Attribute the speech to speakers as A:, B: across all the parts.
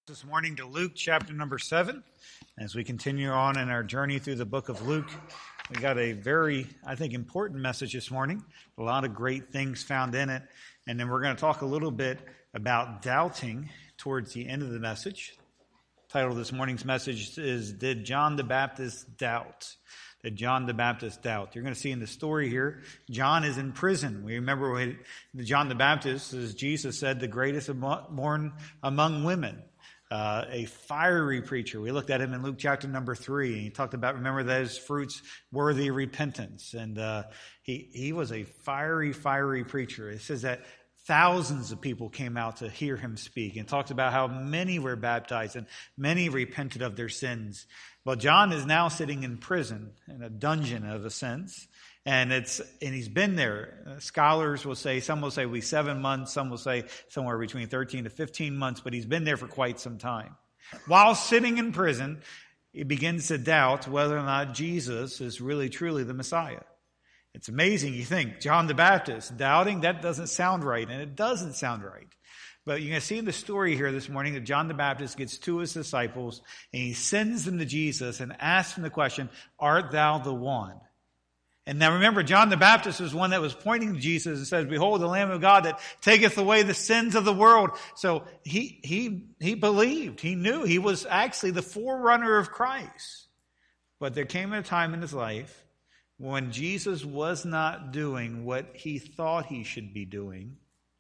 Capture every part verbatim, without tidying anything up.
A: This morning to Luke chapter number seven. As we continue on in our journey through the book of Luke, we got a very, I think, important message this morning. A lot of great things found in it. And then we're going to talk a little bit about doubting towards the end of the message. The title of this morning's message is, Did John the Baptist Doubt? Did John the Baptist doubt? You're going to see in the story here, John is in prison. We remember when John the Baptist, as Jesus said, the greatest born among women. Uh, a fiery preacher. We looked at him in Luke chapter number three, and he talked about, remember, that his fruits worthy repentance. And uh, he he was a fiery, fiery preacher. It says that thousands of people came out to hear him speak, and talks about how many were baptized and many repented of their sins. Well, John is now sitting in prison, in a dungeon of a sense. And it's and he's been there. Uh, scholars will say, some will say we seven months, some will say somewhere between thirteen to fifteen months, but he's been there for quite some time. While sitting in prison, he begins to doubt whether or not Jesus is really truly the Messiah. It's amazing. You think, John the Baptist, doubting, that doesn't sound right. And it doesn't sound right. But you're going to see in the story here this morning that John the Baptist gets two of his disciples, and he sends them to Jesus and asks him the question, art thou the one? And now remember, John the Baptist was one that was pointing to Jesus and says, behold, the Lamb of God that taketh away the sins of the world. So he, he, he believed, he knew he was actually the forerunner of Christ. But there came a time in his life when Jesus was not doing what he thought he should be doing,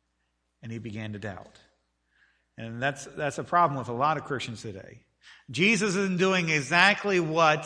A: and he began to doubt. And that's, that's a problem with a lot of Christians today. Jesus isn't doing exactly what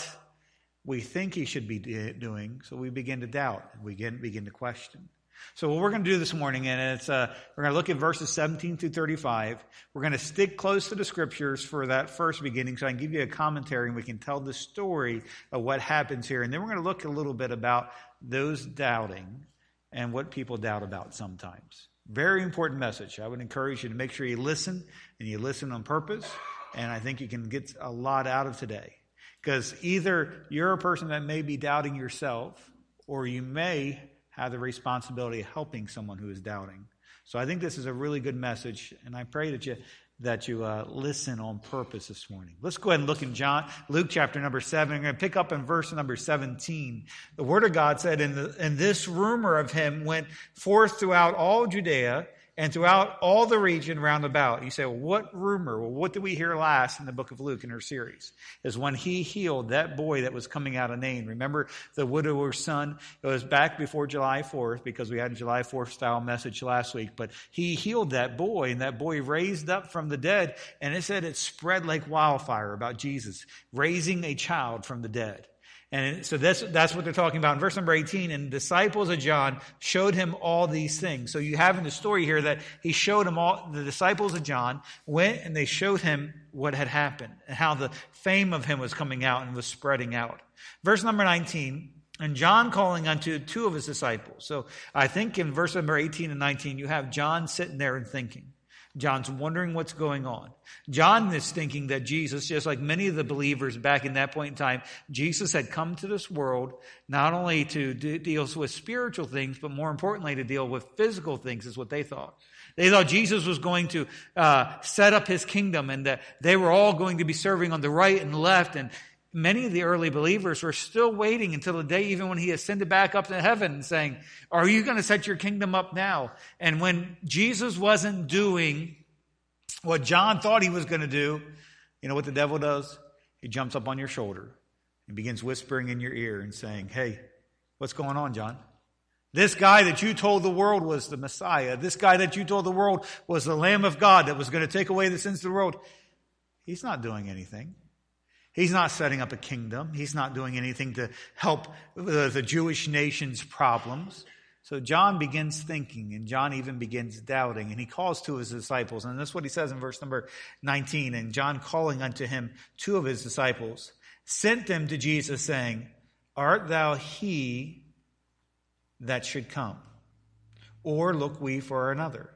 A: we think he should be doing, so we begin to doubt. We begin, begin to question. So what we're going to do this morning, and it's uh, we're going to look at verses seventeen through thirty-five. We're going to stick close to the scriptures for that first beginning, so I can give you a commentary, and we can tell the story of what happens here. And then we're going to look a little bit about those doubting and what people doubt about sometimes. Very important message. I would encourage you to make sure you listen, and you listen on purpose, and I think you can get a lot out of today. Because either you're a person that may be doubting yourself, or you may have the responsibility of helping someone who is doubting. So I think this is a really good message, and I pray that you that you uh, listen on purpose this morning. Let's go ahead and look in John, Luke chapter number seven. I'm going to pick up in verse number seventeen. The Word of God said, "And the, and this rumor of him went forth throughout all Judea, and throughout all the region round about." You say, well, what rumor? Well, what did we hear last in the book of Luke in our series? Is when he healed that boy that was coming out of Nain. Remember the widower's son? It was back before July fourth, because we had a July fourth style message last week. But he healed that boy, and that boy raised up from the dead. And it said it spread like wildfire about Jesus raising a child from the dead. And so that's, that's what they're talking about. In verse number eighteen, and the disciples of John showed him all these things. So you have in the story here that he showed him all, the disciples of John went and they showed him what had happened and how the fame of him was coming out and was spreading out. Verse number nineteen, and John calling unto two of his disciples. So I think in verse number eighteen and nineteen, you have John sitting there and thinking. John's wondering what's going on. John is thinking that Jesus, just like many of the believers back in that point in time, Jesus had come to this world not only to do, deal with spiritual things, but more importantly to deal with physical things, is what they thought. They thought Jesus was going to uh, set up his kingdom, and that they were all going to be serving on the right and left. And many of the early believers were still waiting until the day even when he ascended back up to heaven and saying, are you going to set your kingdom up now? And when Jesus wasn't doing what John thought he was going to do, you know what the devil does? He jumps up on your shoulder and begins whispering in your ear and saying, hey, what's going on, John? This guy that you told the world was the Messiah, this guy that you told the world was the Lamb of God that was going to take away the sins of the world, he's not doing anything. He's not setting up a kingdom. He's not doing anything to help the, the Jewish nation's problems. So John begins thinking, and John even begins doubting, and he calls two of his disciples. And that's what he says in verse number nineteen. And John calling unto him two of his disciples, sent them to Jesus, saying, art thou he that should come? Or look we for another?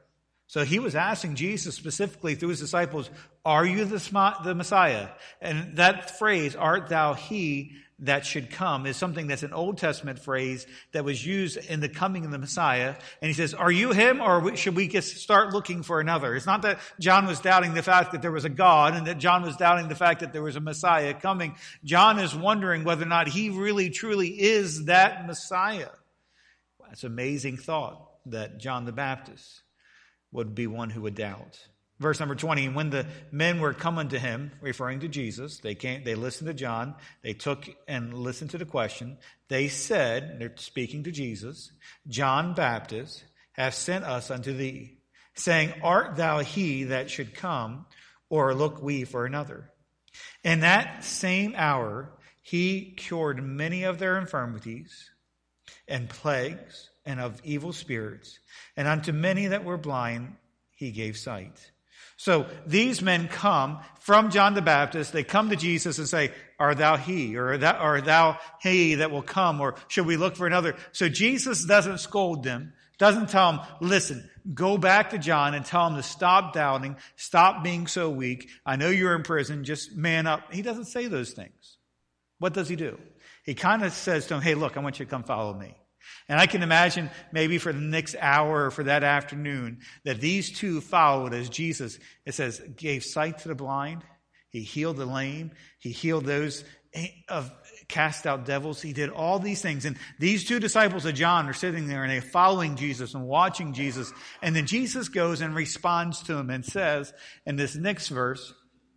A: So he was asking Jesus specifically through his disciples, are you the, the Messiah? And that phrase, art thou he that should come, is something that's an Old Testament phrase that was used in the coming of the Messiah. And he says, are you him, or should we just start looking for another? It's not that John was doubting the fact that there was a God and that John was doubting the fact that there was a Messiah coming. John is wondering whether or not he really truly is that Messiah. That's an amazing thought that John the Baptist would be one who would doubt. Verse number twenty, when the men were coming to him, referring to Jesus, they came, they listened to John, they took and listened to the question. They said, they're speaking to Jesus, John Baptist hath sent us unto thee, saying, art thou he that should come, or look we for another? In that same hour, he cured many of their infirmities and plagues and of evil spirits, and unto many that were blind he gave sight. So these men come from John the Baptist. They come to Jesus and say, art thou he, or that, or thou he that will come, or should we look for another? So Jesus doesn't scold them, doesn't tell them, listen, go back to John and tell him to stop doubting, stop being so weak. I know you're in prison, just man up. He doesn't say those things. What does he do? He kind of says to him, hey, look, I want you to come follow me. And I can imagine maybe for the next hour or for that afternoon that these two followed as Jesus, it says, gave sight to the blind. He healed the lame. He healed those of cast out devils. He did all these things. And these two disciples of John are sitting there and they're following Jesus and watching Jesus. And then Jesus goes and responds to them and says in this next verse,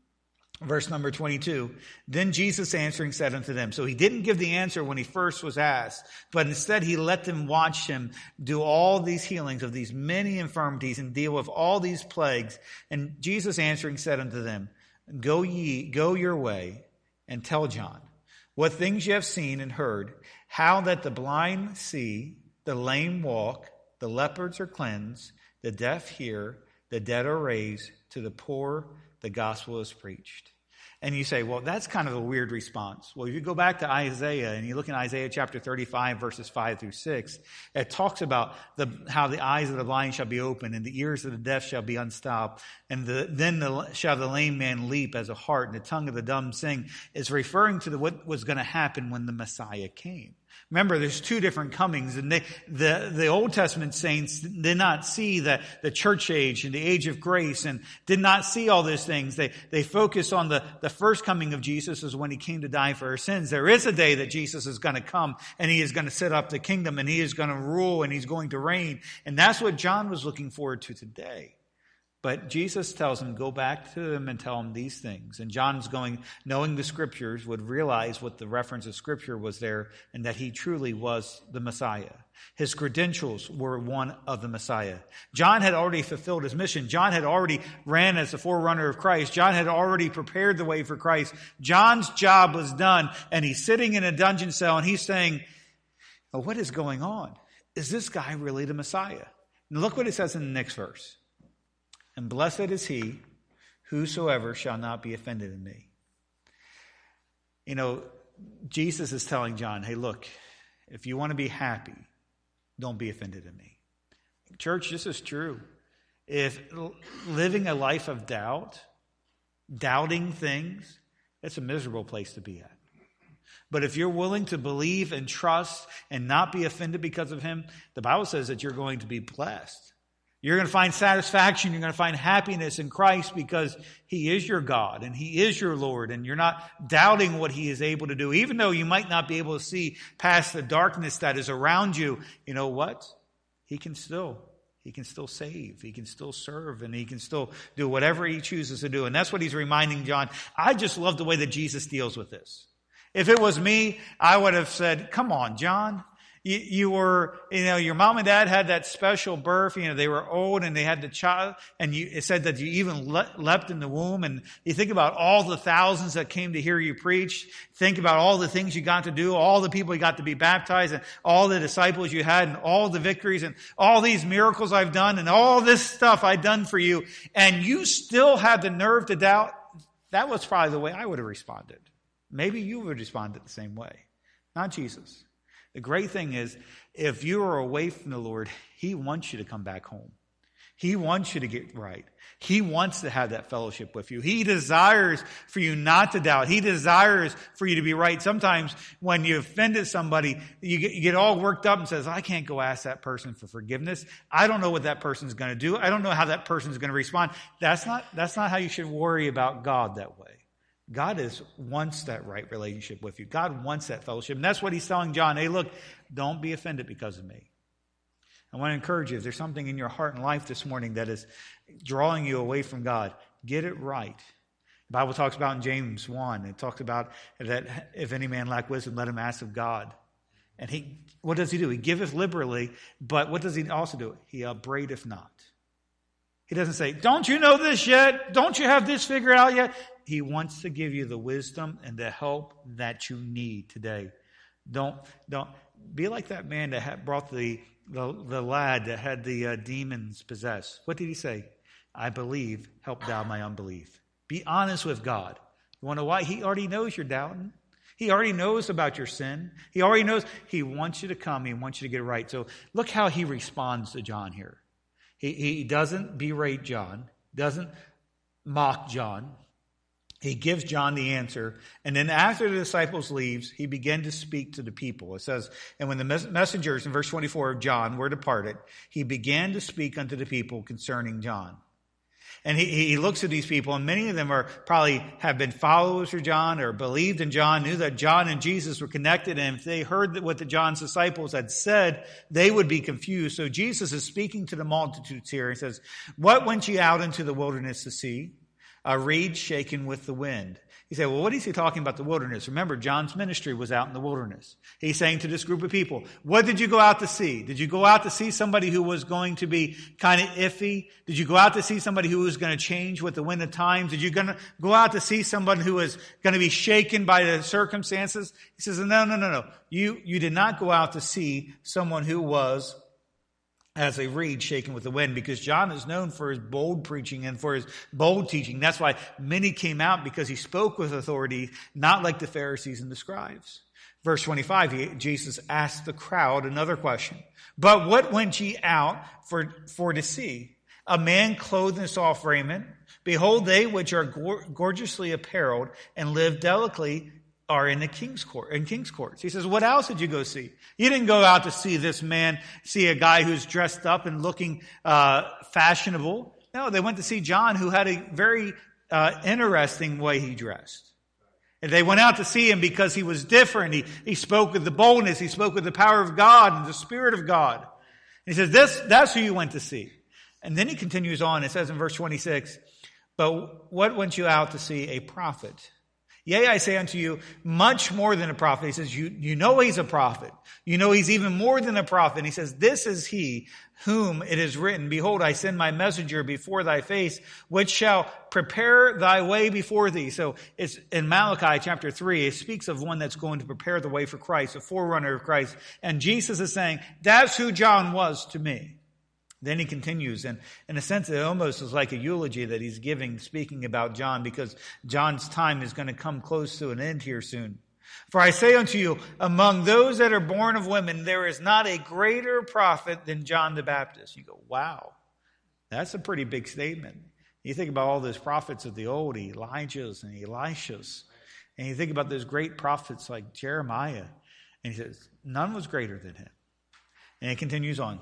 A: verse number twenty-two, then Jesus answering said unto them. So he didn't give the answer when he first was asked, but instead he let them watch him do all these healings of these many infirmities and deal with all these plagues. And Jesus answering said unto them, go ye, go your way and tell John what things you have seen and heard, how that the blind see, the lame walk, the lepers are cleansed, the deaf hear, the dead are raised, to the poor the gospel is preached. And you say, well, that's kind of a weird response. Well, if you go back to Isaiah and you look in Isaiah chapter thirty-five, verses five through six, it talks about the, how the eyes of the blind shall be opened and the ears of the deaf shall be unstopped. And the, then the, shall the lame man leap as a hart and the tongue of the dumb sing. It's referring to the, what was going to happen when the Messiah came. Remember, there's two different comings, and they, the, the Old Testament saints did not see the, the church age and the age of grace and did not see all those things. They, they focus on the, the first coming of Jesus is when he came to die for our sins. There is a day that Jesus is going to come and he is going to set up the kingdom and he is going to rule and he's going to reign. And that's what John was looking forward to today. But Jesus tells him, go back to them and tell them these things. And John's going, knowing the scriptures, would realize what the reference of scripture was there and that he truly was the Messiah. His credentials were one of the Messiah. John had already fulfilled his mission. John had already ran as the forerunner of Christ. John had already prepared the way for Christ. John's job was done, and he's sitting in a dungeon cell and he's saying, oh, what is going on? Is this guy really the Messiah? And look what it says in the next verse. And blessed is he whosoever shall not be offended in me. You know, Jesus is telling John, hey, look, if you want to be happy, don't be offended in me. Church, this is true. If living a life of doubt, doubting things, it's a miserable place to be at. But if you're willing to believe and trust and not be offended because of him, the Bible says that you're going to be blessed. You're going to find satisfaction. You're going to find happiness in Christ because he is your God and he is your Lord. And you're not doubting what he is able to do. Even though you might not be able to see past the darkness that is around you, you know what? He can still, he can still save. He can still serve and he can still do whatever he chooses to do. And that's what he's reminding John. I just love the way that Jesus deals with this. If it was me, I would have said, come on, John. You, you were, you know, your mom and dad had that special birth. You know, they were old and they had the child. And you, it said that you even le- leapt in the womb. And you think about all the thousands that came to hear you preach. Think about all the things you got to do, all the people you got to be baptized, and all the disciples you had, and all the victories, and all these miracles I've done, and all this stuff I've done for you. And you still had the nerve to doubt. That was probably the way I would have responded. Maybe you would respond the same way. Not Jesus. The great thing is, if you are away from the Lord, he wants you to come back home. He wants you to get right. He wants to have that fellowship with you. He desires for you not to doubt. He desires for you to be right. Sometimes when you offended somebody, you get, you get all worked up and says, I can't go ask that person for forgiveness. I don't know what that person's going to do. I don't know how that person's going to respond. That's not, that's not how you should worry about God that way. God is wants that right relationship with you. God wants that fellowship. And that's what he's telling John. Hey, look, don't be offended because of me. I want to encourage you, if there's something in your heart and life this morning that is drawing you away from God, get it right. The Bible talks about in James one, it talks about that if any man lack wisdom, let him ask of God. And he, what does he do? He giveth liberally, but what does he also do? He upbraideth not. He doesn't say, don't you know this yet? Don't you have this figured out yet? He wants to give you the wisdom and the help that you need today. Don't, don't be like that man that had brought the The, the lad that had the uh, demons possessed. What did he say? I believe, help thou my unbelief. Be honest with God. You want to know why? He already knows you're doubting. He already knows about your sin. He already knows. He wants you to come. He wants you to get it right. So look how he responds to John here. He, he doesn't berate John, doesn't mock John. He gives John the answer. And then after the disciples leaves, he began to speak to the people. It says, and when the messengers in verse twenty-four of John were departed, he began to speak unto the people concerning John. And he, he looks at these people, and many of them are probably have been followers of John or believed in John, knew that John and Jesus were connected. And if they heard what the John's disciples had said, they would be confused. So Jesus is speaking to the multitudes here. He says, what went ye out into the wilderness to see? A reed shaken with the wind. You say, well, what is he talking about the wilderness? Remember, John's ministry was out in the wilderness. He's saying to this group of people, what did you go out to see? Did you go out to see somebody who was going to be kind of iffy? Did you go out to see somebody who was going to change with the wind of times? Did you gonna go out to see someone who was going to be shaken by the circumstances? He says, no, no, no, no. You, you did not go out to see someone who was as a reed shaken with the wind, because John is known for his bold preaching and for his bold teaching. That's why many came out, because he spoke with authority, not like the Pharisees and the scribes. Verse twenty-five, he, Jesus asked the crowd another question. But what went ye out for, for to see? A man clothed in soft raiment? Behold, they which are gor- gorgeously apparelled and live delicately are in the king's court, in king's courts. He says, what else did you go see? You didn't go out to see this man, see a guy who's dressed up and looking uh fashionable. No, they went to see John, who had a very uh interesting way he dressed. And they went out to see him because he was different. He, he spoke with the boldness. He spoke with the power of God and the Spirit of God. And he says, this, that's who you went to see. And then he continues on. It says in verse twenty-six, but what went you out to see? A prophet. Yea, I say unto you, much more than a prophet. He says, you, you know he's a prophet. You know he's even more than a prophet. And he says, this is he whom it is written, behold, I send my messenger before thy face, which shall prepare thy way before thee. So it's in Malachi chapter three, it speaks of one that's going to prepare the way for Christ, a forerunner of Christ. And Jesus is saying, that's who John was to me. Then he continues, and in a sense, it almost is like a eulogy that he's giving, speaking about John, because John's time is going to come close to an end here soon. For I say unto you, among those that are born of women, there is not a greater prophet than John the Baptist. You go, wow, that's a pretty big statement. You think about all those prophets of the old, Elijah's and Elishas, and you think about those great prophets like Jeremiah, and he says, none was greater than him. And it continues on.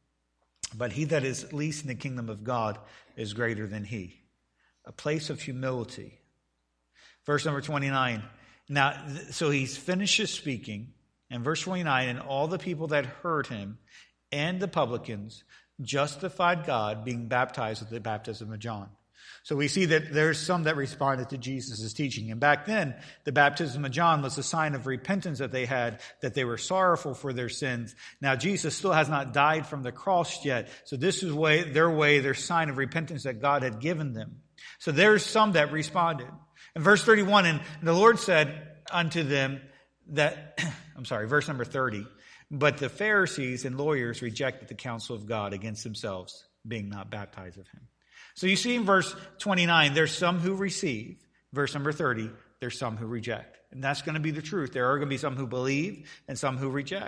A: But he that is least in the kingdom of God is greater than he. A place of humility. Verse number twenty-nine. Now, so he finishes speaking. And verse twenty-nine, and all the people that heard him and the publicans justified God, being baptized with the baptism of John. So we see that there's some that responded to Jesus' teaching. And back then, the baptism of John was a sign of repentance that they had, that they were sorrowful for their sins. Now, Jesus still has not died from the cross yet. So this is way, their way, their sign of repentance that God had given them. So there's some that responded. In verse thirty-one, and the Lord said unto them that, I'm sorry, verse number thirty, but the Pharisees and lawyers rejected the counsel of God against themselves, being not baptized of him. So you see in verse twenty-nine, there's some who receive. Verse number thirty, there's some who reject. And that's going to be the truth. There are going to be some who believe and some who reject.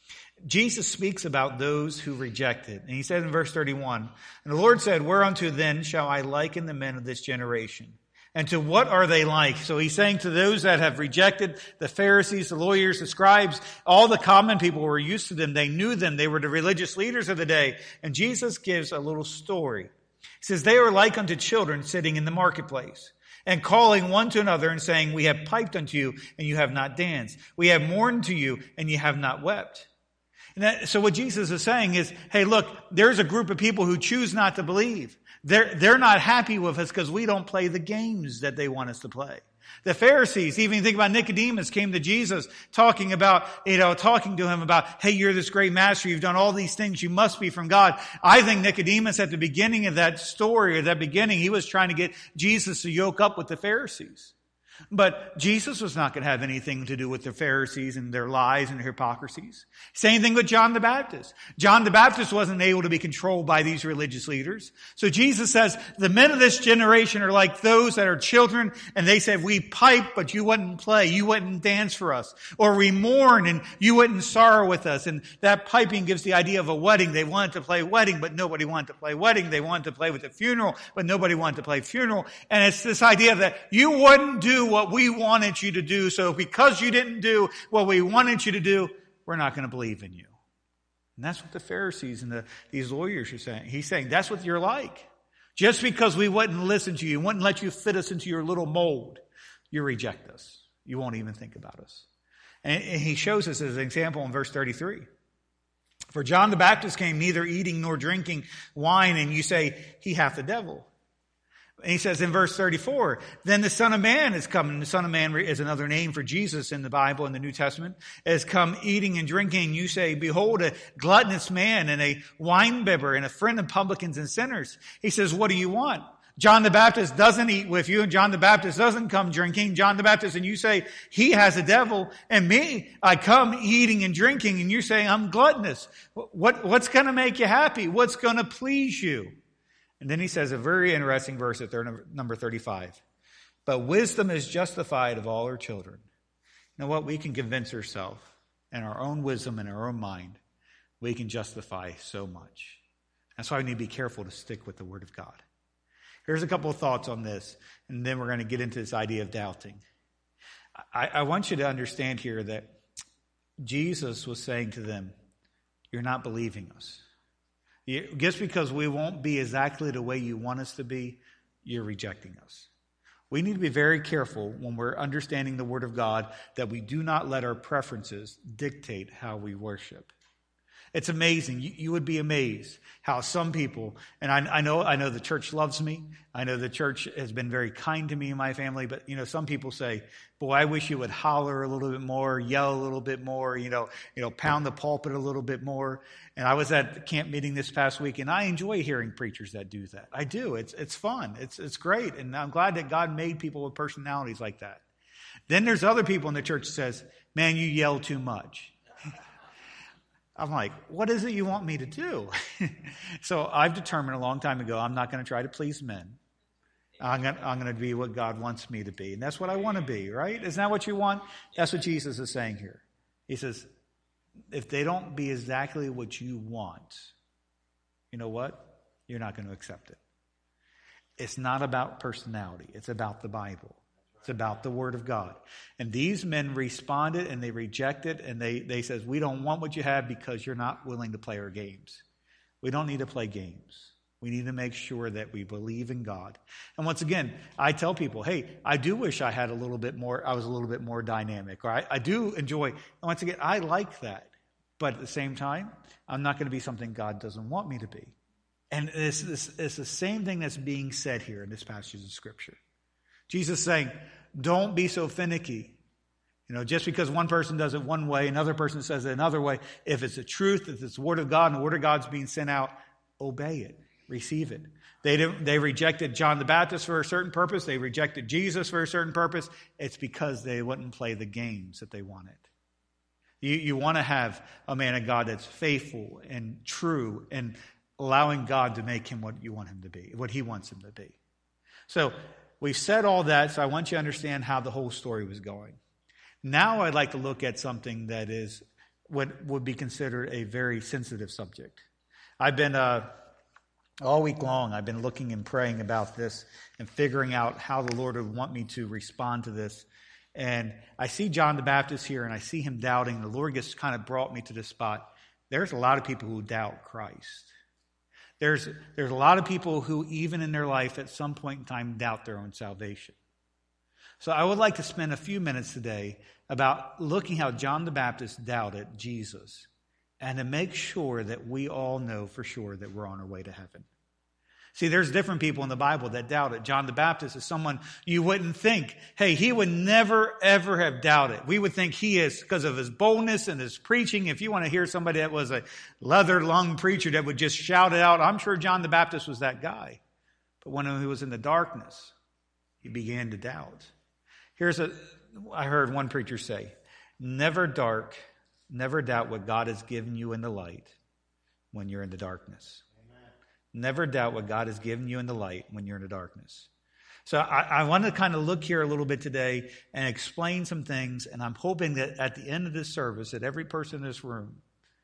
A: Jesus speaks about those who reject it. And he said in verse thirty-one, and the Lord said, whereunto then shall I liken the men of this generation? And to what are they like? So he's saying to those that have rejected, the Pharisees, the lawyers, the scribes, all the common people were used to them. They knew them. They were the religious leaders of the day. And Jesus gives a little story. He says, they are like unto children sitting in the marketplace, and calling one to another and saying, we have piped unto you, and you have not danced. We have mourned to you, and you have not wept. And that, so what Jesus is saying is, hey, look, there's a group of people who choose not to believe. They're, they're not happy with us because we don't play the games that they want us to play. The Pharisees, even think about Nicodemus, came to Jesus talking about, you know, talking to him about, hey, you're this great master. You've done all these things. You must be from God. I think Nicodemus at the beginning of that story, at that beginning, he was trying to get Jesus to yoke up with the Pharisees. But Jesus was not going to have anything to do with the Pharisees and their lies and their hypocrisies. Same thing with John the Baptist. John the Baptist wasn't able to be controlled by these religious leaders. So Jesus says, the men of this generation are like those that are children, and they said, we pipe, but you wouldn't play. You wouldn't dance for us. Or we mourn, and you wouldn't sorrow with us. And that piping gives the idea of a wedding. They wanted to play wedding, but nobody wanted to play wedding. They wanted to play with a funeral, but nobody wanted to play funeral. And it's this idea that you wouldn't do what we wanted you to do. So because you didn't do what we wanted you to do, we're not going to believe in you. And that's what the Pharisees and the, these lawyers are saying. He's saying that's what you're like. Just because we wouldn't listen to you, wouldn't let you fit us into your little mold, you reject us. You won't even think about us. And he shows us as an example in verse thirty-three. For John the Baptist came neither eating nor drinking wine, and you say, he hath the devil. And he says in verse thirty-four, then the Son of Man is come. And the Son of Man is another name for Jesus in the Bible, in the New Testament, has come eating and drinking. You say, behold, a gluttonous man and a winebibber and a friend of publicans and sinners. He says, what do you want? John the Baptist doesn't eat with you, and John the Baptist doesn't come drinking. John the Baptist, and you say, he has a devil, and me, I come eating and drinking, and you're saying, I'm gluttonous. What, what's going to make you happy? What's going to please you? And then he says a very interesting verse at number thirty-five. But wisdom is justified of all her children. You know what? We can convince ourselves in our own wisdom and our own mind. We can justify so much. That's why we need to be careful to stick with the Word of God. Here's a couple of thoughts on this, and then we're going to get into this idea of doubting. I, I want you to understand here that Jesus was saying to them, you're not believing us. Just because we won't be exactly the way you want us to be, you're rejecting us. We need to be very careful when we're understanding the Word of God that we do not let our preferences dictate how we worship. It's amazing. You, you would be amazed how some people, and I, I know I know the church loves me. I know the church has been very kind to me and my family, but you know, some people say, boy, I wish you would holler a little bit more, yell a little bit more, you know, you know, pound the pulpit a little bit more. And I was at the camp meeting this past week, and I enjoy hearing preachers that do that. I do. It's it's fun. It's it's great. And I'm glad that God made people with personalities like that. Then there's other people in the church that says, man, you yell too much. I'm like, what is it you want me to do? So I've determined a long time ago, I'm not going to try to please men. I'm going, I'm going to be what God wants me to be. And that's what I want to be, right? Isn't that what you want? That's what Jesus is saying here. He says, if they don't be exactly what you want, you know what? You're not going to accept it. It's not about personality. It's about the Bible. It's about the Word of God. And these men responded and they rejected, and they, they says, we don't want what you have because you're not willing to play our games. We don't need to play games. We need to make sure that we believe in God. And once again, I tell people, hey, I do wish I had a little bit more, I was a little bit more dynamic. Or I, I do enjoy, and once again, I like that. But at the same time, I'm not going to be something God doesn't want me to be. And it's, it's, it's the same thing that's being said here in this passage of Scripture. Jesus is saying, don't be so finicky. You know, just because one person does it one way, another person says it another way. If it's the truth, if it's the Word of God, and the Word of God's being sent out, obey it. Receive it. They didn't, they rejected John the Baptist for a certain purpose. They rejected Jesus for a certain purpose. It's because they wouldn't play the games that they wanted. You, you want to have a man of God that's faithful and true and allowing God to make him what you want him to be, what he wants him to be. So we've said all that, so I want you to understand how the whole story was going. Now I'd like to look at something that is what would be considered a very sensitive subject. I've been, uh, all week long, I've been looking and praying about this and figuring out how the Lord would want me to respond to this. And I see John the Baptist here, and I see him doubting. The Lord just kind of brought me to this spot. There's a lot of people who doubt Christ. There's, there's a lot of people who, even in their life, at some point in time, doubt their own salvation. So I would like to spend a few minutes today about looking how John the Baptist doubted Jesus, and to make sure that we all know for sure that we're on our way to heaven. See, there's different people in the Bible that doubt it. John the Baptist is someone you wouldn't think, hey, he would never, ever have doubted. We would think he is, because of his boldness and his preaching. If you want to hear somebody that was a leather-lung preacher that would just shout it out, I'm sure John the Baptist was that guy. But when he was in the darkness, he began to doubt. Here's a, I heard one preacher say, never dark, never doubt what God has given you in the light when you're in the darkness. Never doubt what God has given you in the light when you're in the darkness. So I, I want to kind of look here a little bit today and explain some things. And I'm hoping that at the end of this service, that every person in this room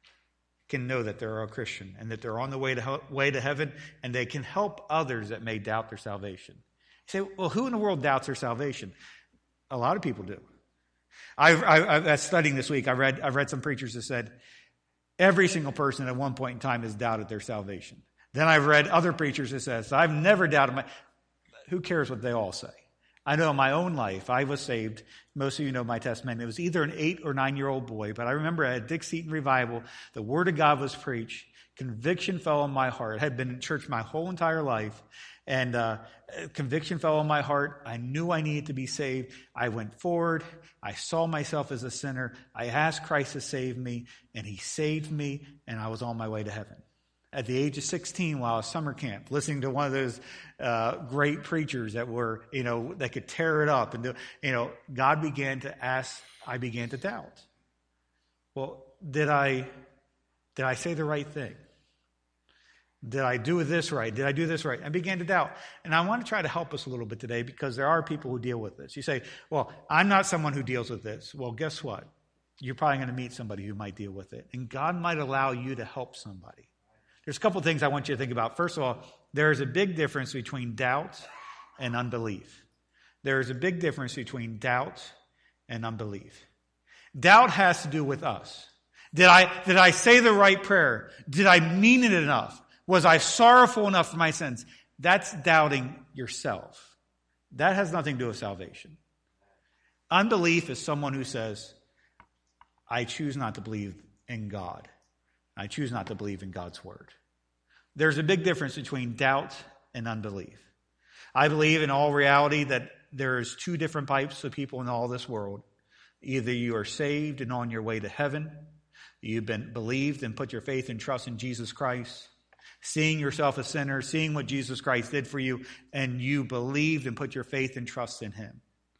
A: can know that they're a Christian and that they're on the way to, way to heaven, and they can help others that may doubt their salvation. You say, well, who in the world doubts their salvation? A lot of people do. I, I, I was studying this week. I read, I read some preachers that said every single person at one point in time has doubted their salvation. Then I've read other preachers that says, I've never doubted my... Who cares what they all say? I know in my own life, I was saved. Most of you know my testimony. It was either an eight or nine-year-old boy, but I remember at Dick Seaton Revival, the Word of God was preached. Conviction fell on my heart. I had been in church my whole entire life, and uh, conviction fell on my heart. I knew I needed to be saved. I went forward. I saw myself as a sinner. I asked Christ to save me, and he saved me, and I was on my way to heaven. At the age of sixteen, while I was summer camp, listening to one of those uh, great preachers that were, you know, that could tear it up, and do, you know, God began to ask. I began to doubt. Well, did I, did I say the right thing? Did I do this right? Did I do this right? I began to doubt, and I want to try to help us a little bit today, because there are people who deal with this. You say, "Well, I'm not someone who deals with this." Well, guess what? You're probably going to meet somebody who might deal with it, and God might allow you to help somebody. There's a couple of things I want you to think about. First of all, there is a big difference between doubt and unbelief. There is a big difference between doubt and unbelief. Doubt has to do with us. Did I, did I say the right prayer? Did I mean it enough? Was I sorrowful enough for my sins? That's doubting yourself. That has nothing to do with salvation. Unbelief is someone who says, I choose not to believe in God. I choose not to believe in God's word. There's a big difference between doubt and unbelief. I believe in all reality that there's two different types of people in all this world. Either you are saved and on your way to heaven. You've been believed and put your faith and trust in Jesus Christ. Seeing yourself a sinner, seeing what Jesus Christ did for you, and you believed and put your faith and trust in him.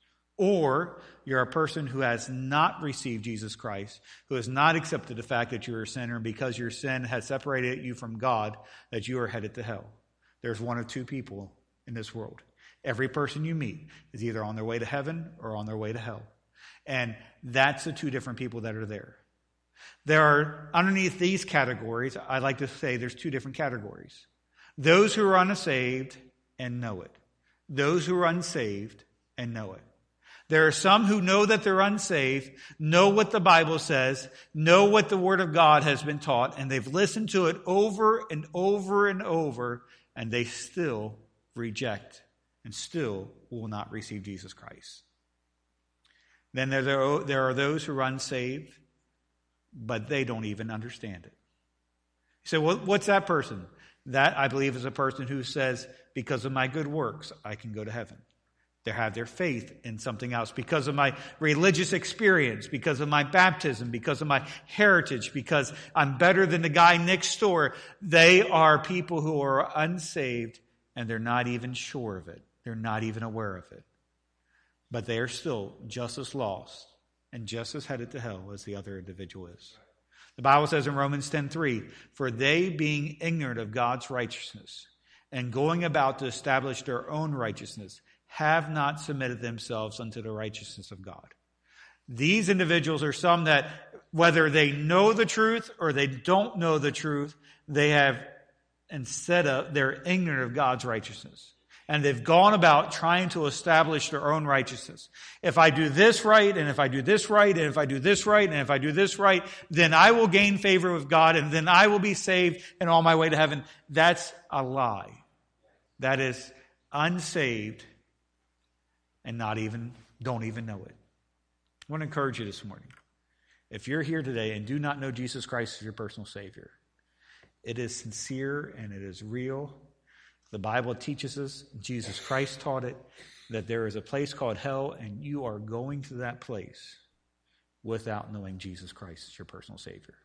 A: Or you're a person who has not received Jesus Christ, who has not accepted the fact that you're a sinner, and because your sin has separated you from God, that you are headed to hell. There's one of two people in this world. Every person you meet is either on their way to heaven or on their way to hell. And that's the two different people that are there. There are, underneath these categories, I like to say there's two different categories. Those who are unsaved and know it. Those who are unsaved and know it. There are some who know that they're unsaved, know what the Bible says, know what the Word of God has been taught, and they've listened to it over and over and over, and they still reject and still will not receive Jesus Christ. Then there are, there are those who are unsaved, but they don't even understand it. You say, well, what's that person? That, I believe, is a person who says, because of my good works, I can go to heaven. They have their faith in something else. Because of my religious experience, because of my baptism, because of my heritage, because I'm better than the guy next door. They are people who are unsaved, and they're not even sure of it. They're not even aware of it. But they are still just as lost and just as headed to hell as the other individual is. The Bible says in Romans ten three, for they being ignorant of God's righteousness and going about to establish their own righteousness, have not submitted themselves unto the righteousness of God. These individuals are some that Whether they know the truth or they don't know the truth, they have, instead of, they're ignorant of God's righteousness. And they've gone about trying to establish their own righteousness. If I do this right, and if I do this right, and if I do this right, and if I do this right, then I will gain favor with God, and then I will be saved and on my way to heaven. That's a lie. That is unsaved and not even, don't even know it. I want to encourage you this morning. If you're here today and do not know Jesus Christ as your personal Savior, it is sincere and it is real. The Bible teaches us, Jesus Christ taught it, that there is a place called hell, and you are going to that place without knowing Jesus Christ as your personal Savior.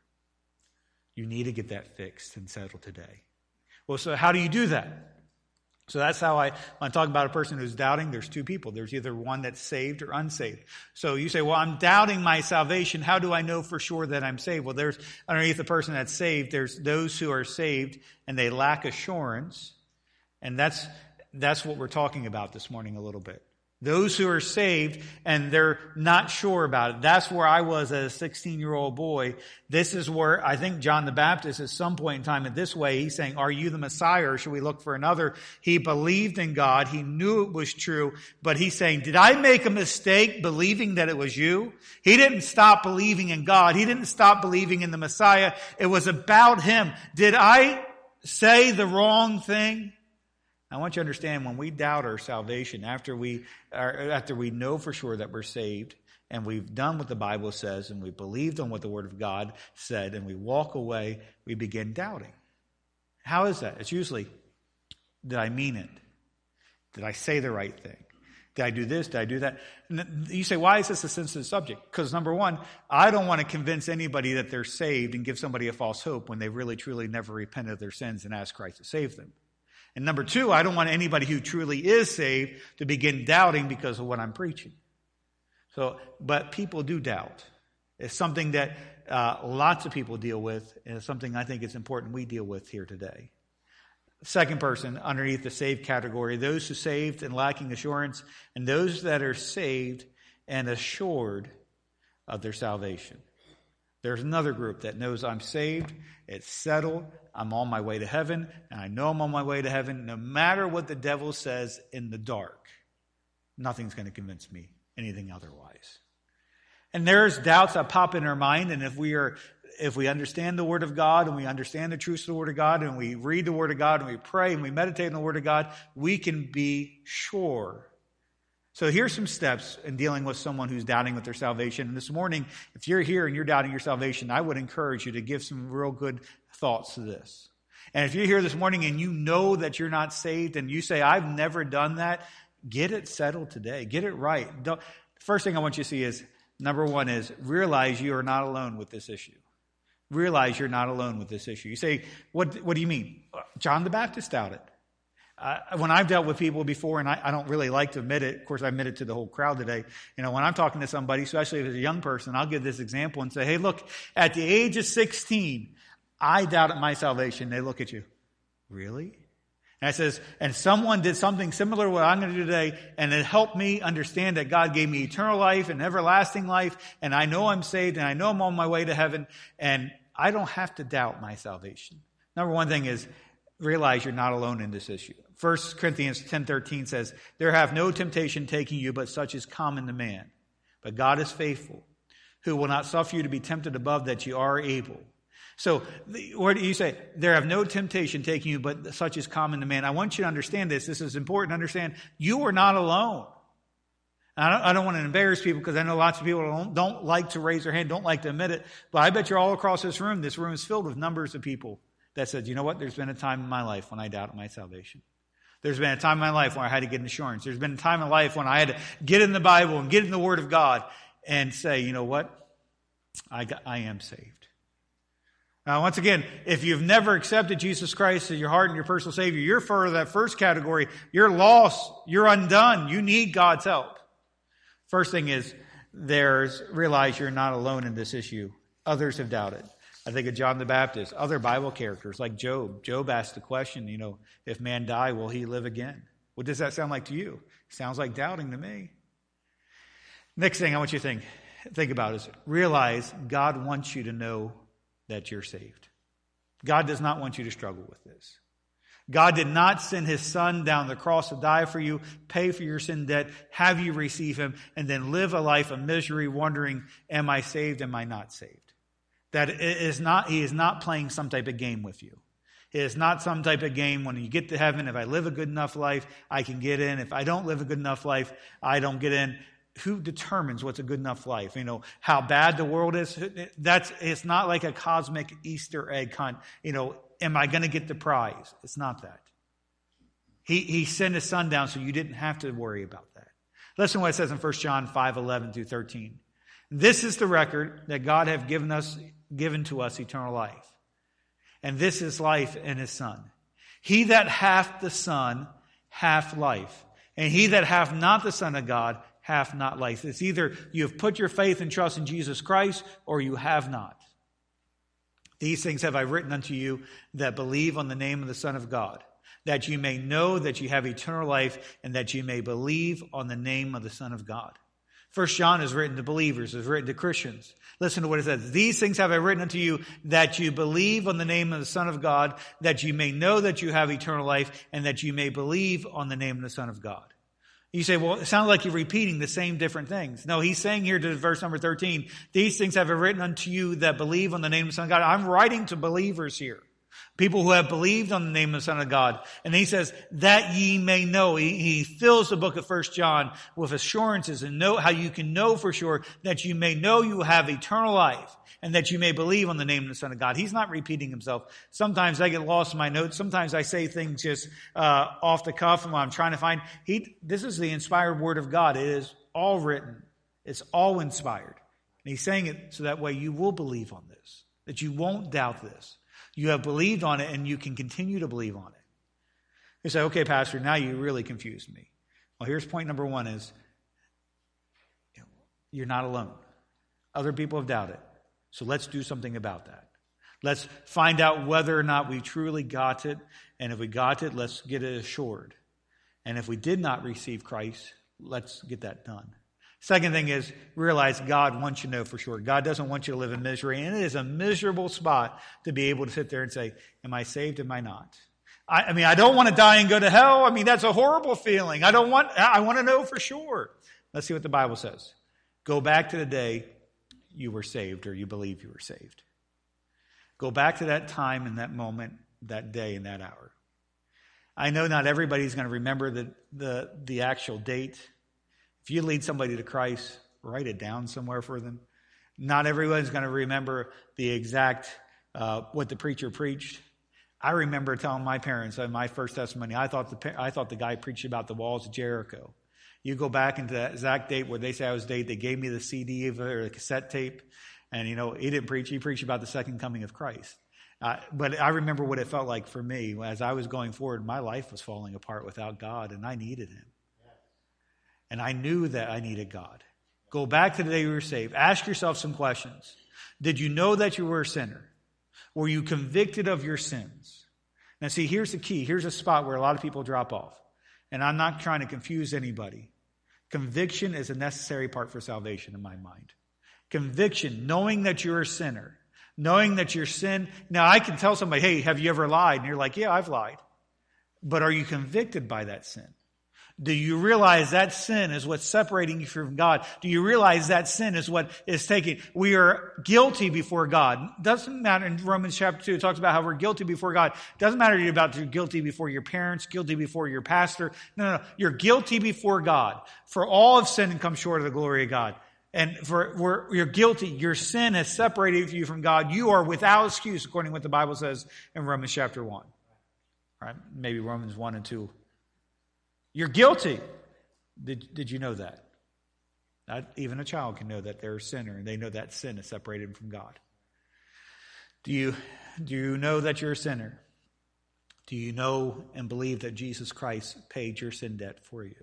A: You need to get that fixed and settled today. Well, so how do you do that? So that's how I, when I talk about a person who's doubting, there's two people. There's either one that's saved or unsaved. So you say, well, I'm doubting my salvation. How do I know for sure that I'm saved? Well, there's underneath the person that's saved, there's those who are saved and they lack assurance. And that's that's what we're talking about this morning a little bit. Those who are saved and they're not sure about it. That's where I was as a sixteen-year-old boy. This is where I think John the Baptist at some point in time in this way, he's saying, are you the Messiah or should we look for another? He believed in God. He knew it was true. But he's saying, did I make a mistake believing that it was you? He didn't stop believing in God. He didn't stop believing in the Messiah. It was about him. Did I say the wrong thing? I want you to understand, when we doubt our salvation, after we are, after we know for sure that we're saved, and we've done what the Bible says, and we believed on what the Word of God said, and we walk away, we begin doubting. How is that? It's usually, did I mean it? Did I say the right thing? Did I do this? Did I do that? And you say, why is this a sensitive subject? Because number one, I don't want to convince anybody that they're saved and give somebody a false hope when they really, truly never repented of their sins and asked Christ to save them. And number two, I don't want anybody who truly is saved to begin doubting because of what I'm preaching. So, but people do doubt. It's something that uh, lots of people deal with, and it's something I think it's important we deal with here today. Second person underneath the saved category, those who are saved and lacking assurance, and those that are saved and assured of their salvation. There's another group that knows I'm saved, it's settled, I'm on my way to heaven, and I know I'm on my way to heaven no matter what the devil says in the dark. Nothing's going to convince me anything otherwise. And there's doubts that pop in our mind, and if we are, if we understand the Word of God, and we understand the truths of the Word of God, and we read the Word of God, and we pray, and we meditate on the Word of God, we can be sure. So here's some steps in dealing with someone who's doubting with their salvation. And this morning, if you're here and you're doubting your salvation, I would encourage you to give some real good thoughts to this. And if you're here this morning and you know that you're not saved and you say, I've never done that, get it settled today. Get it right. Don't, first thing I want you to see is, number one is realize you are not alone with this issue. Realize you're not alone with this issue. You say, what, what do you mean? John the Baptist doubted. Uh, when I've dealt with people before, and I, I don't really like to admit it, of course I admit it to the whole crowd today, you know, when I'm talking to somebody, especially if it's a young person, I'll give this example and say, hey, look, at the age of sixteen, I doubted my salvation. They look at you. Really? And I says, and someone did something similar to what I'm going to do today, and it helped me understand that God gave me eternal life and everlasting life, and I know I'm saved, and I know I'm on my way to heaven, and I don't have to doubt my salvation. Number one thing is, realize you're not alone in this issue. First Corinthians ten thirteen says, there have no temptation taking you, but such is common to man. But God is faithful, who will not suffer you to be tempted above that you are able. So, what do you say? There have no temptation taking you, but such is common to man. I want you to understand this. This is important to understand. You are not alone. I don't, I don't want to embarrass people because I know lots of people don't, don't like to raise their hand, don't like to admit it. But I bet you're all across this room. This room is filled with numbers of people that said, you know what? There's been a time in my life when I doubted my salvation. There's been a time in my life when I had to get insurance. There's been a time in life when I had to get in the Bible and get in the Word of God and say, you know what? I, got, I am saved. Now, once again, if you've never accepted Jesus Christ as your heart and your personal Savior, you're for that first category. You're lost. You're undone. You need God's help. First thing is, there's realize you're not alone in this issue. Others have doubted. I think of John the Baptist, other Bible characters like Job. Job asked the question, you know, if man die, will he live again? What does that sound like to you? Sounds like doubting to me. Next thing I want you to think, think about is realize God wants you to know that you're saved. God does not want you to struggle with this. God did not send his son down the cross to die for you, pay for your sin debt, have you receive him, and then live a life of misery wondering, am I saved, am I not saved? That is not, he is not playing some type of game with you. It is not some type of game when you get to heaven, if I live a good enough life, I can get in. If I don't live a good enough life, I don't get in. Who determines what's a good enough life? You know, how bad the world is? That's, it's not like a cosmic Easter egg hunt. You know, am I going to get the prize? It's not that. He, he sent his son down so you didn't have to worry about that. Listen to what it says in First John five, eleven through thirteen. This is the record that God hath given us, given to us eternal life. And this is life in his Son. He that hath the Son hath life. And he that hath not the Son of God hath not life. It's either you have put your faith and trust in Jesus Christ or you have not. These things have I written unto you that believe on the name of the Son of God, that you may know that you have eternal life and that you may believe on the name of the Son of God. First John is written to believers, is written to Christians. Listen to what it says. These things have I written unto you that you believe on the name of the Son of God, that you may know that you have eternal life and that you may believe on the name of the Son of God. You say, well, it sounds like you're repeating the same different things. No, he's saying here to verse number thirteen, these things have I written unto you that believe on the name of the Son of God. I'm writing to believers here. People who have believed on the name of the Son of God. And he says, that ye may know. He, he fills the book of First John with assurances and know how you can know for sure that you may know you have eternal life and that you may believe on the name of the Son of God. He's not repeating himself. Sometimes I get lost in my notes. Sometimes I say things just uh, off the cuff and I'm trying to find. He, this is the inspired word of God. It is all written. It's all inspired. And he's saying it so that way you will believe on this, that you won't doubt this. You have believed on it and you can continue to believe on it. You say, okay, Pastor, now you really confused me. Well, here's point number one is you're not alone. Other people have doubted. So let's do something about that. Let's find out whether or not we truly got it. And if we got it, let's get it assured. And if we did not receive Christ, let's get that done. Second thing is realize God wants you to know for sure. God doesn't want you to live in misery. And it is a miserable spot to be able to sit there and say, am I saved? Am I not? I, I mean, I don't want to die and go to hell. I mean, that's a horrible feeling. I don't want, I want to know for sure. Let's see what the Bible says. Go back to the day you were saved or you believe you were saved. Go back to that time and that moment, that day and that hour. I know not everybody's going to remember the, the, the actual date. If you lead somebody to Christ, write it down somewhere for them. Not everyone's going to remember the exact, uh, what the preacher preached. I remember telling my parents in my first testimony, I thought the I thought the guy preached about the walls of Jericho. You go back into that exact date where they say I was date, they gave me the C D of it or the cassette tape. And, you know, he didn't preach. He preached about the second coming of Christ. Uh, but I remember what it felt like for me. As I was going forward, my life was falling apart without God, and I needed him. And I knew that I needed God. Go back to the day you were saved. Ask yourself some questions. Did you know that you were a sinner? Were you convicted of your sins? Now see, here's the key. Here's a spot where a lot of people drop off. And I'm not trying to confuse anybody. Conviction is a necessary part for salvation in my mind. Conviction, knowing that you're a sinner. Knowing that your sin. Now I can tell somebody, hey, have you ever lied? And you're like, yeah, I've lied. But are you convicted by that sin? Do you realize that sin is what's separating you from God? Do you realize that sin is what is taking? We are guilty before God. Doesn't matter in Romans chapter two, it talks about how we're guilty before God. Doesn't matter you're about to be guilty before your parents, guilty before your pastor. No, no, no. You're guilty before God. For all have sinned and come short of the glory of God. And for we're, you're guilty. Your sin has separated you from God. You are without excuse, according to what the Bible says in Romans chapter one. All right, maybe Romans one and two. You're guilty. Did, did you know that? Not even a child can know that they're a sinner, and they know that sin has separated them from God. Do you, do you know that you're a sinner? Do you know and believe that Jesus Christ paid your sin debt for you?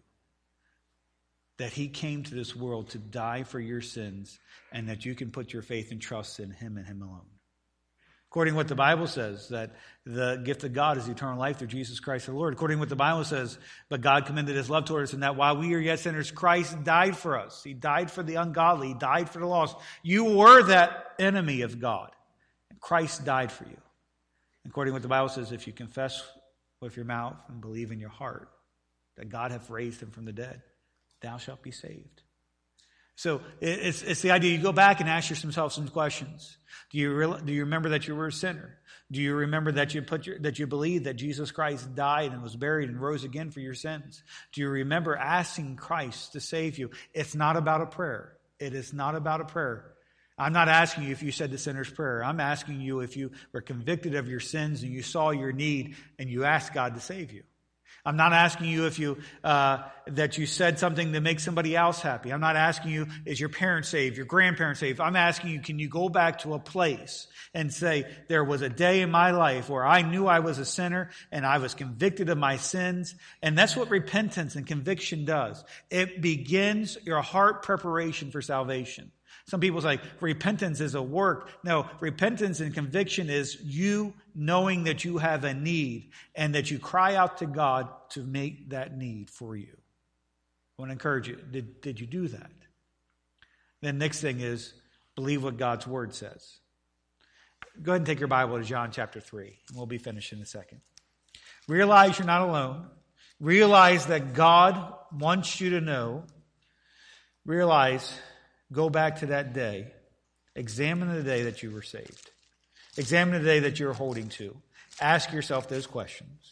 A: That he came to this world to die for your sins, and that you can put your faith and trust in him and him alone? According to what the Bible says, that the gift of God is eternal life through Jesus Christ the Lord. According to what the Bible says, but God commended his love toward us, and that while we are yet sinners, Christ died for us. He died for the ungodly. He died for the lost. You were that enemy of God. And Christ died for you. According to what the Bible says, if you confess with your mouth and believe in your heart that God hath raised him from the dead, thou shalt be saved. So it's, it's the idea. You go back and ask yourself some questions. Do you real, do you remember that you were a sinner? Do you remember that you put your, that you believe that Jesus Christ died and was buried and rose again for your sins? Do you remember asking Christ to save you? It's not about a prayer. It is not about a prayer. I'm not asking you if you said the sinner's prayer. I'm asking you if you were convicted of your sins and you saw your need and you asked God to save you. I'm not asking you if you uh, that you said something to make somebody else happy. I'm not asking you, is your parents saved, your grandparents saved? I'm asking you, can you go back to a place and say, there was a day in my life where I knew I was a sinner and I was convicted of my sins? And that's what repentance and conviction does. It begins your heart preparation for salvation. Some people say repentance is a work. No, repentance and conviction is you knowing that you have a need and that you cry out to God to make that need for you. I want to encourage you. Did, did you do that? Then next thing is believe what God's word says. Go ahead and take your Bible to John chapter three. And we'll be finished in a second. Realize you're not alone. Realize that God wants you to know. Realize, go back to that day. Examine the day that you were saved. Examine the day that you're holding to. Ask yourself those questions.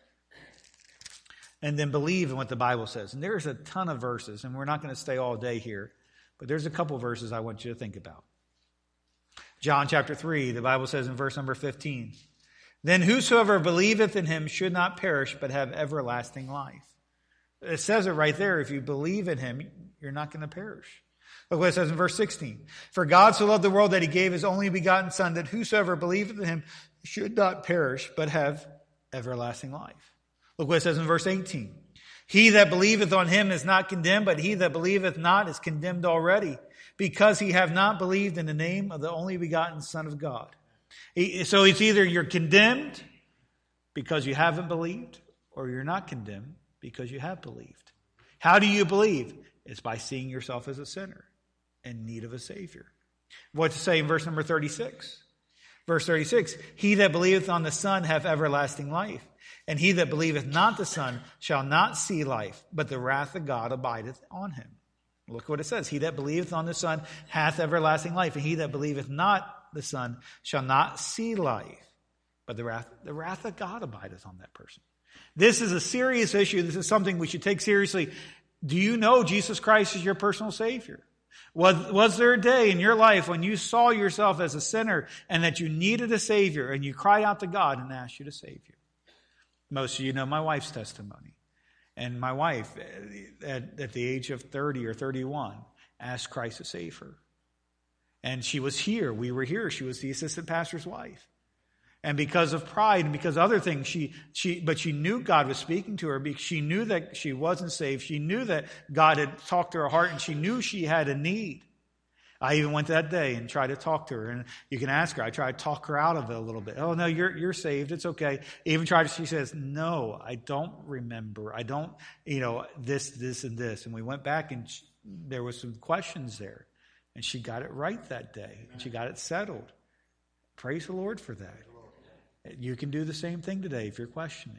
A: And then believe in what the Bible says. And there's a ton of verses, and we're not going to stay all day here, but there's a couple verses I want you to think about. John chapter three, the Bible says in verse number fifteen, then whosoever believeth in him should not perish, but have everlasting life. It says it right there. If you believe in him, you're not going to perish. Look what it says in verse sixteen. For God so loved the world that he gave his only begotten Son, that whosoever believeth in him should not perish, but have everlasting life. Look what it says in verse eighteen. He that believeth on him is not condemned, but he that believeth not is condemned already, because he have not believed in the name of the only begotten Son of God. So it's either you're condemned because you haven't believed, or you're not condemned because you have believed. How do you believe? It's by seeing yourself as a sinner in need of a Savior. What to say in verse number thirty-six? Verse thirty-six, he that believeth on the Son hath everlasting life, and he that believeth not the Son shall not see life, but the wrath of God abideth on him. Look what it says. He that believeth on the Son hath everlasting life, and he that believeth not the Son shall not see life, but the wrath, the wrath of God abideth on that person. This is a serious issue. This is something we should take seriously. Do you know Jesus Christ is your personal Savior? Was, was there a day in your life when you saw yourself as a sinner and that you needed a Savior and you cried out to God and asked you to save you? Most of you know my wife's testimony. And my wife, at, at the age of thirty or thirty-one, asked Christ to save her. And she was here. We were here. She was the assistant pastor's wife. And because of pride and because of other things, she, she, but she knew God was speaking to her because she knew that she wasn't saved. She knew that God had talked to her heart and she knew she had a need. I even went that day and tried to talk to her, and you can ask her. I tried to talk her out of it a little bit. Oh no, you're, you're saved. It's okay. Even tried to, she says, no, I don't remember. I don't, you know, this, this, and this. And we went back and she, there was some questions there and she got it right that day and she got it settled. Praise the Lord for that. You can do the same thing today if you're questioning.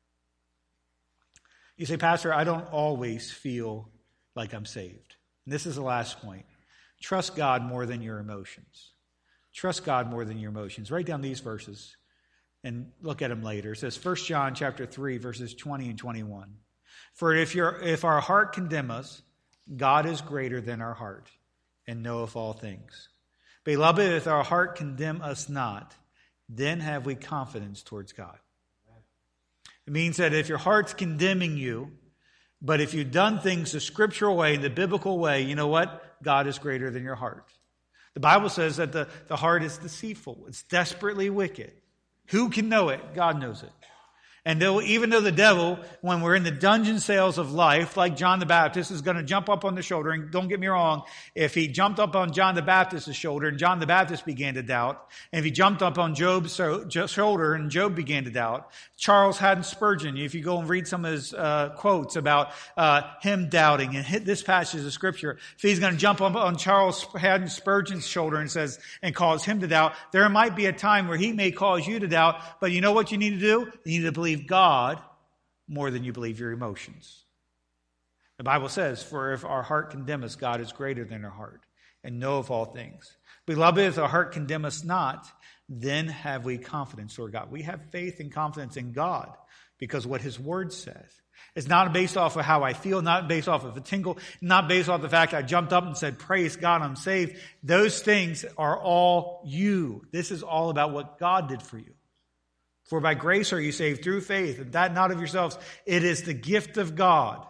A: You say, Pastor, I don't always feel like I'm saved. And this is the last point. Trust God more than your emotions. Trust God more than your emotions. Write down these verses and look at them later. It says First John chapter three, verses twenty and twenty-one. For if your if our heart condemn us, God is greater than our heart and knoweth all things. Beloved, if our heart condemn us not, then have we confidence towards God. It means that if your heart's condemning you, but if you've done things the scriptural way, the biblical way, you know what? God is greater than your heart. The Bible says that the, the heart is deceitful. It's desperately wicked. Who can know it? God knows it. And though, even though the devil, when we're in the dungeon cells of life, like John the Baptist, is going to jump up on the shoulder, and don't get me wrong, if he jumped up on John the Baptist's shoulder and John the Baptist began to doubt, and if he jumped up on Job's shoulder and Job began to doubt, Charles Haddon Spurgeon, if you go and read some of his uh, quotes about uh, him doubting and hit this passage of Scripture, if he's going to jump up on Charles Haddon Spurgeon's shoulder and says and cause him to doubt, there might be a time where he may cause you to doubt, but you know what you need to do? You need to believe God more than you believe your emotions. The Bible says, for if our heart condemn us, God is greater than our heart and know of all things. Beloved, if our heart condemn us not, then have we confidence toward God. We have faith and confidence in God because what His Word says. It's not based off of how I feel, not based off of a tingle, not based off the fact I jumped up and said, praise God, I'm saved. Those things are all you. This is all about what God did for you. For by grace are you saved through faith, and that not of yourselves. It is the gift of God,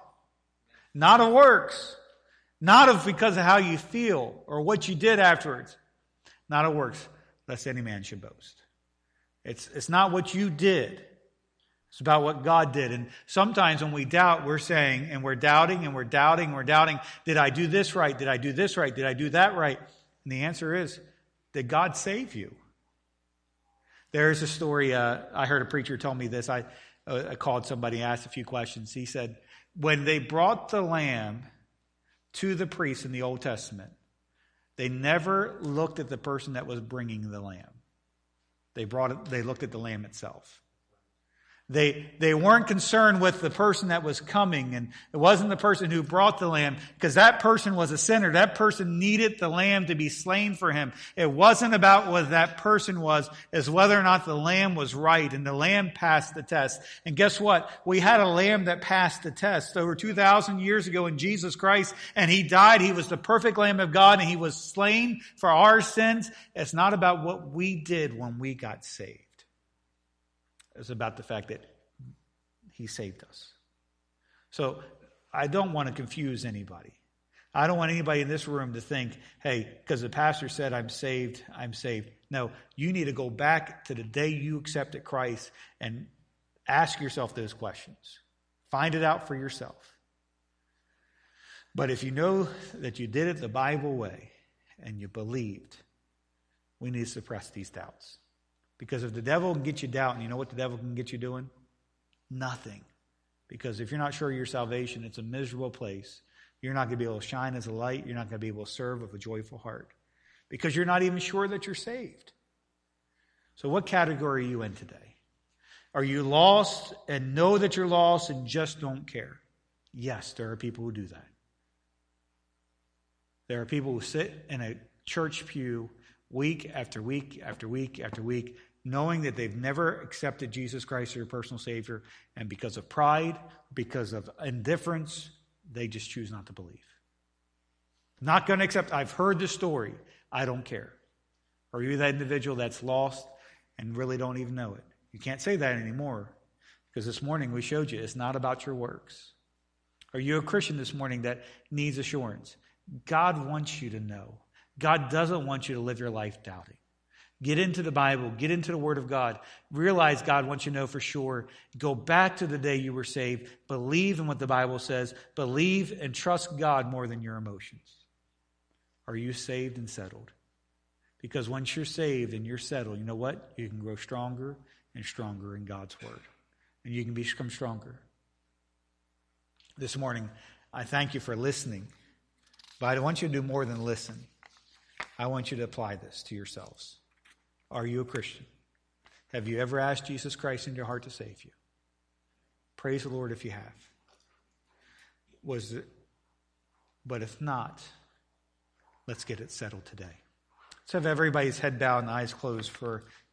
A: not of works, not of because of how you feel or what you did afterwards, not of works, lest any man should boast. It's, it's not what you did. It's about what God did. And sometimes when we doubt, we're saying, and we're doubting, and we're doubting, and we're doubting, did I do this right? Did I do this right? Did I do that right? And the answer is, did God save you? There's a story, uh, I heard a preacher tell me this. I, uh, I called somebody, asked a few questions. He said, when they brought the lamb to the priest in the Old Testament, they never looked at the person that was bringing the lamb. They brought it, they looked at the lamb itself. They, they weren't concerned with the person that was coming, and it wasn't the person who brought the lamb, because that person was a sinner. That person needed the lamb to be slain for him. It wasn't about what that person was, it's whether or not the lamb was right, and the lamb passed the test. And guess what? We had a lamb that passed the test over two thousand years ago in Jesus Christ, and He died. He was the perfect Lamb of God, and He was slain for our sins. It's not about what we did when we got saved. It's about the fact that He saved us. So I don't want to confuse anybody. I don't want anybody in this room to think, hey, because the pastor said I'm saved, I'm saved. No, you need to go back to the day you accepted Christ and ask yourself those questions. Find it out for yourself. But if you know that you did it the Bible way and you believed, we need to suppress these doubts. Because if the devil can get you doubting, you know what the devil can get you doing? Nothing. Because if you're not sure of your salvation, it's a miserable place. You're not going to be able to shine as a light. You're not going to be able to serve with a joyful heart. Because you're not even sure that you're saved. So what category are you in today? Are you lost and know that you're lost and just don't care? Yes, there are people who do that. There are people who sit in a church pew week after week after week after week, knowing that they've never accepted Jesus Christ as their personal Savior, and because of pride, because of indifference, they just choose not to believe. Not going to accept, I've heard the story, I don't care. Or you're that individual that's lost and really don't even know it. You can't say that anymore, because this morning we showed you it's not about your works. Are you a Christian this morning that needs assurance? God wants you to know. God doesn't want you to live your life doubting. Get into the Bible. Get into the Word of God. Realize God wants you to know for sure. Go back to the day you were saved. Believe in what the Bible says. Believe and trust God more than your emotions. Are you saved and settled? Because once you're saved and you're settled, you know what? You can grow stronger and stronger in God's Word. And you can become stronger. This morning, I thank you for listening. But I want you to do more than listen. I want you to apply this to yourselves. Are you a Christian? Have you ever asked Jesus Christ into your heart to save you? Praise the Lord if you have. Was it, but if not, let's get it settled today. Let's have everybody's head bowed and eyes closed for